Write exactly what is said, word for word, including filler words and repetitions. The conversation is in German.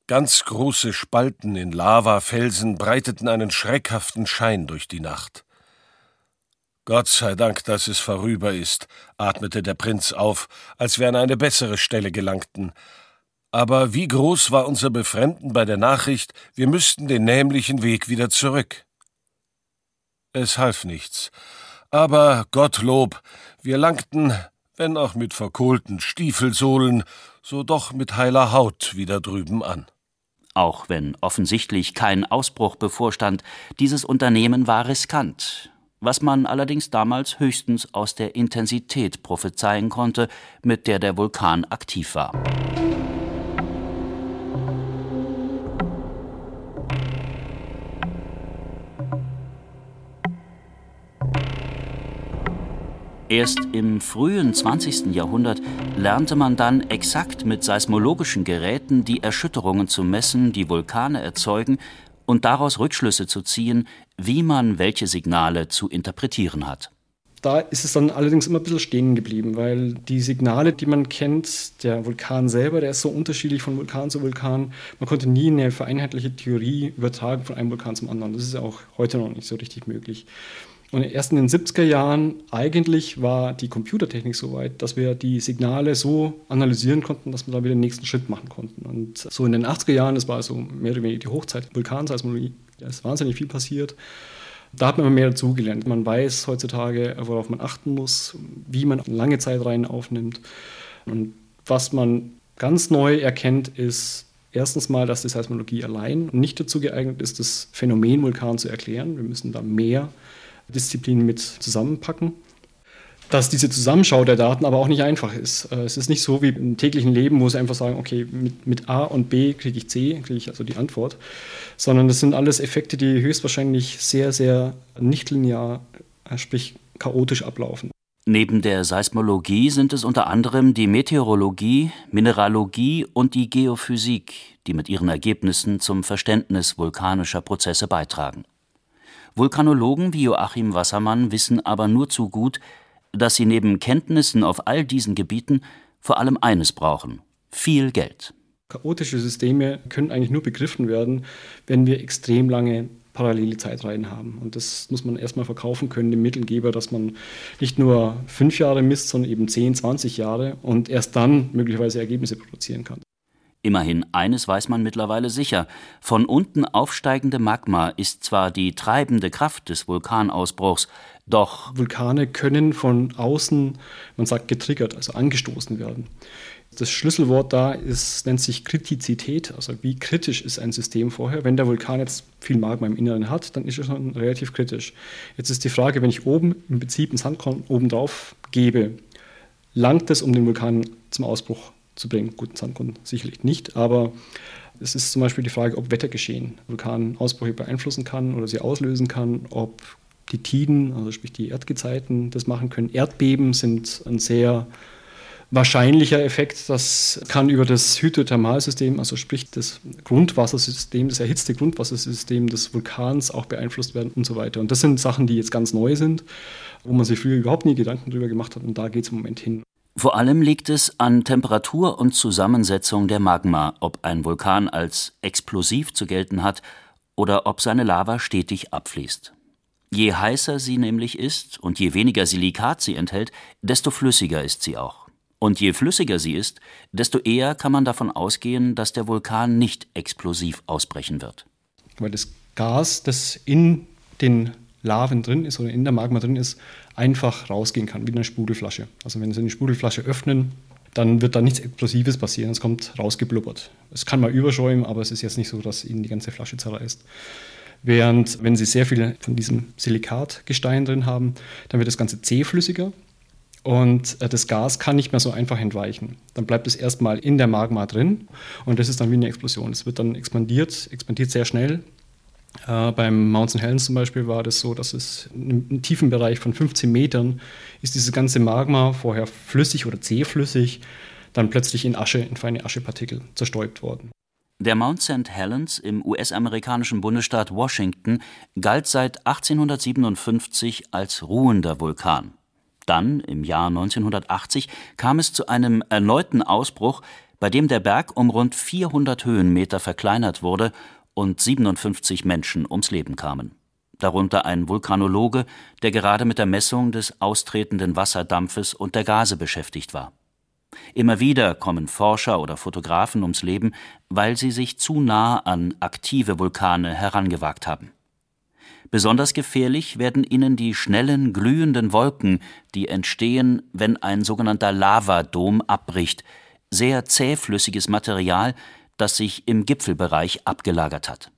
Ganz große Spalten in Lavafelsen breiteten einen schreckhaften Schein durch die Nacht. »Gott sei Dank, dass es vorüber ist«, atmete der Prinz auf, als wir an eine bessere Stelle gelangten. Aber wie groß war unser Befremden bei der Nachricht, wir müssten den nämlichen Weg wieder zurück. Es half nichts, aber Gottlob, wir langten, wenn auch mit verkohlten Stiefelsohlen, so doch mit heiler Haut wieder drüben an. Auch wenn offensichtlich kein Ausbruch bevorstand, dieses Unternehmen war riskant, was man allerdings damals höchstens aus der Intensität prophezeien konnte, mit der der Vulkan aktiv war. Erst im frühen zwanzigsten Jahrhundert lernte man dann exakt mit seismologischen Geräten die Erschütterungen zu messen, die Vulkane erzeugen, und daraus Rückschlüsse zu ziehen, wie man welche Signale zu interpretieren hat. Da ist es dann allerdings immer ein bisschen stehen geblieben, weil die Signale, die man kennt, der Vulkan selber, der ist so unterschiedlich von Vulkan zu Vulkan. Man konnte nie eine vereinheitliche Theorie übertragen von einem Vulkan zum anderen. Das ist ja auch heute noch nicht so richtig möglich. Und erst in den siebziger Jahren eigentlich war die Computertechnik so weit, dass wir die Signale so analysieren konnten, dass wir da wieder den nächsten Schritt machen konnten. Und so in den achtziger Jahren, das war so mehr oder weniger die Hochzeit der Vulkanseismologie, da ist wahnsinnig viel passiert. Da hat man immer mehr dazugelernt. Man weiß heutzutage, worauf man achten muss, wie man lange Zeitreihen aufnimmt. Und was man ganz neu erkennt, ist erstens mal, dass die Seismologie allein nicht dazu geeignet ist, das Phänomen Vulkan zu erklären. Wir müssen da mehr Disziplinen mit zusammenpacken. Dass diese Zusammenschau der Daten aber auch nicht einfach ist. Es ist nicht so wie im täglichen Leben, wo sie einfach sagen, okay, mit, mit A und B kriege ich C, kriege ich also die Antwort, sondern das sind alles Effekte, die höchstwahrscheinlich sehr, sehr nichtlinear, sprich chaotisch ablaufen. Neben der Seismologie sind es unter anderem die Meteorologie, Mineralogie und die Geophysik, die mit ihren Ergebnissen zum Verständnis vulkanischer Prozesse beitragen. Vulkanologen wie Joachim Wassermann wissen aber nur zu gut, dass sie neben Kenntnissen auf all diesen Gebieten vor allem eines brauchen: viel Geld. Chaotische Systeme können eigentlich nur begriffen werden, wenn wir extrem lange parallele Zeitreihen haben. Und das muss man erstmal verkaufen können dem Mittelgeber, dass man nicht nur fünf Jahre misst, sondern eben zehn, zwanzig Jahre und erst dann möglicherweise Ergebnisse produzieren kann. Immerhin eines weiß man mittlerweile sicher: Von unten aufsteigende Magma ist zwar die treibende Kraft des Vulkanausbruchs, doch Vulkane können von außen, man sagt getriggert, also angestoßen werden. Das Schlüsselwort da ist, nennt sich Kritizität, also wie kritisch ist ein System vorher. Wenn der Vulkan jetzt viel Magma im Inneren hat, dann ist er schon relativ kritisch. Jetzt ist die Frage, wenn ich oben im Prinzip einen Sandkorn oben drauf gebe, langt es, um den Vulkan zum Ausbruch zu bringen? Guten Sandkorn sicherlich nicht, aber es ist zum Beispiel die Frage, ob Wettergeschehen Vulkanausbrüche beeinflussen kann oder sie auslösen kann, ob die Tiden, also sprich die Erdgezeiten, das machen können. Erdbeben sind ein sehr wahrscheinlicher Effekt. Das kann über das Hydrothermalsystem, also sprich das Grundwassersystem, das erhitzte Grundwassersystem des Vulkans auch beeinflusst werden und so weiter. Und das sind Sachen, die jetzt ganz neu sind, wo man sich früher überhaupt nie Gedanken drüber gemacht hat, und da geht es im Moment hin. Vor allem liegt es an Temperatur und Zusammensetzung der Magma, ob ein Vulkan als explosiv zu gelten hat oder ob seine Lava stetig abfließt. Je heißer sie nämlich ist und je weniger Silikat sie enthält, desto flüssiger ist sie auch. Und je flüssiger sie ist, desto eher kann man davon ausgehen, dass der Vulkan nicht explosiv ausbrechen wird. Weil das Gas, das in den Laven drin ist oder in der Magma drin ist, einfach rausgehen kann, wie eine Sprudelflasche. Also wenn Sie eine Sprudelflasche öffnen, dann wird da nichts Explosives passieren, es kommt rausgeblubbert. Es kann mal überschäumen, aber es ist jetzt nicht so, dass Ihnen die ganze Flasche zerreißt. Während, wenn Sie sehr viel von diesem Silikatgestein drin haben, dann wird das Ganze zähflüssiger und das Gas kann nicht mehr so einfach entweichen. Dann bleibt es erstmal in der Magma drin und das ist dann wie eine Explosion. Es wird dann expandiert, expandiert sehr schnell. Äh, beim Mount Sankt Helens zum Beispiel war das so, dass es im tiefen Bereich von fünfzehn Metern ist diese ganze Magma, vorher flüssig oder zähflüssig, dann plötzlich in Asche, in feine Aschepartikel zerstäubt worden. Der Mount Sankt Helens im U S-amerikanischen Bundesstaat Washington galt seit achtzehnhundertsiebenundfünfzig als ruhender Vulkan. Dann, im Jahr neunzehnhundertachtzig, kam es zu einem erneuten Ausbruch, bei dem der Berg um rund vierhundert Höhenmeter verkleinert wurde und siebenundfünfzig Menschen ums Leben kamen. Darunter ein Vulkanologe, der gerade mit der Messung des austretenden Wasserdampfes und der Gase beschäftigt war. Immer wieder kommen Forscher oder Fotografen ums Leben, weil sie sich zu nah an aktive Vulkane herangewagt haben. Besonders gefährlich werden ihnen die schnellen, glühenden Wolken, die entstehen, wenn ein sogenannter Lavadom abbricht, sehr zähflüssiges Material, das sich im Gipfelbereich abgelagert hat.